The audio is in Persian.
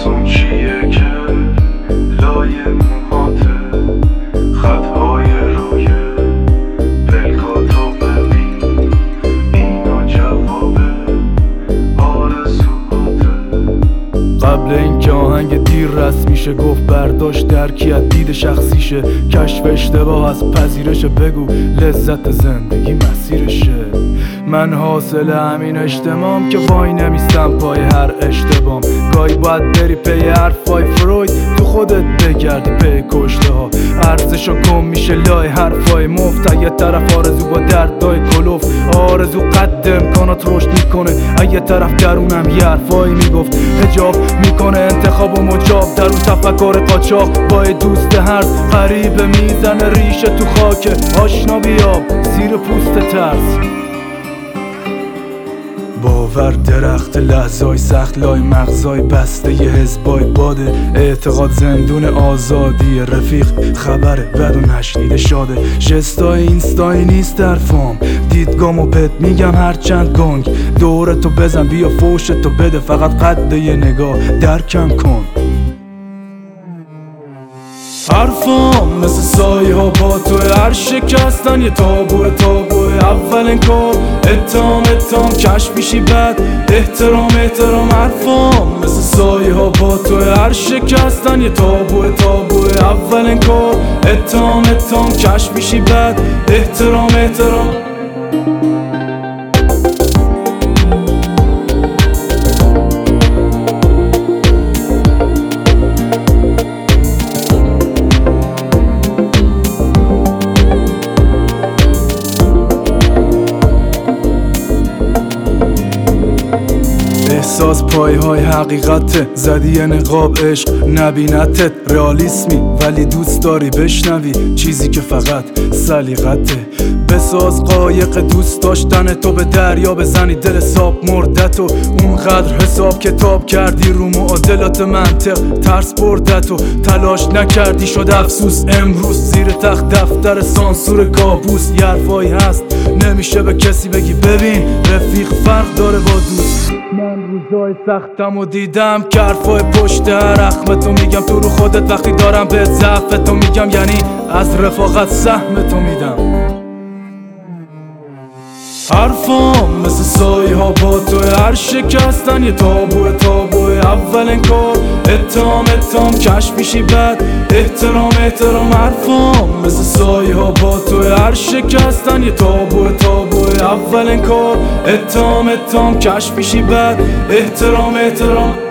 اون چیه که لای موهاته، خطهای روی پلکاتو ببین، اینا جوابه آرزوهاته. قبل اینکه آهنگ دیر رسمی شه گفت برداشت درکی از دید شخصیشه، کشف اشتباه از پذیرشه، بگو لذت زندگی مسیرشه. من حاصل همین اجتماعم که وای نمیستم پای هر اشتباهم. گاهی باید بری پی حرفای فروید، تو خودت بگردی پی کشته ها. ارزشو کم میشه لای حرفای مفت، یه طرف آرزو با دردای کلوف. آرزو قد امکانات رشد میکنه، یه طرف درونم یه حرفایی میگفت. حجاب میکنه انتخاب و مجاب، در اون تفکر قاچاق با دوست هرز. غریبه میزنه ریشه تو خاک آشنا بیاب زیر پوست ترس. باور درخت لحظای سخت لای مغزای بسته یه حزبای باده. اعتقاد زندون آزادی رفیق، خبر بد و نشنیده شاده. جستای اینستایی نیست در فام، دیدگامو بهت میگم هرچند گنگ. دورتو بزن بیا فوشتو بده، فقط قد یه نگاه درکم کن. حرفام مثل سایه ها با توی، هر شکستن یه تابوه اولین کار اتهام کشف میشی بعد احترام. حرفام مثل سایه ها با توی، هر شکستن یه تابوه اولین کار اتهام کشف میشی بعد احترام. احساس پایه های حقیقته، زدی یه نقاب عشق نبینتت. رئالیسمی ولی دوست داری بشنوی چیزی که فقط سلیقته. بساز قایق دوست داشتن تو، به دریا بزنی دل ساب مردتو. اونقدر حساب کتاب کردی رو معادلات منطق، ترس بردتو. تلاش نکردی شد افسوس امروز، زیر تخت دفتر سانسور کابوس. یه حرفایی هست نمیشه به کسی بگی ببین رفیق فرق داره با دوست. من روزای سختم و دیدم که حرفای پشت هر اخمتو میگم تو رو خودت، وقتی دارم بهت ضعفتو میگم، یعنی از رفاقت سهمتو میدم. حرفام مثل سایه ها با توی، هر شکستن یه تابوه اولین کار اتهام کشف میشی بعد احترام. حرفام مثل سایه ها با توی، هر شکستن یه تابوه اولین کار اتهام کشف میشی بعد احترام.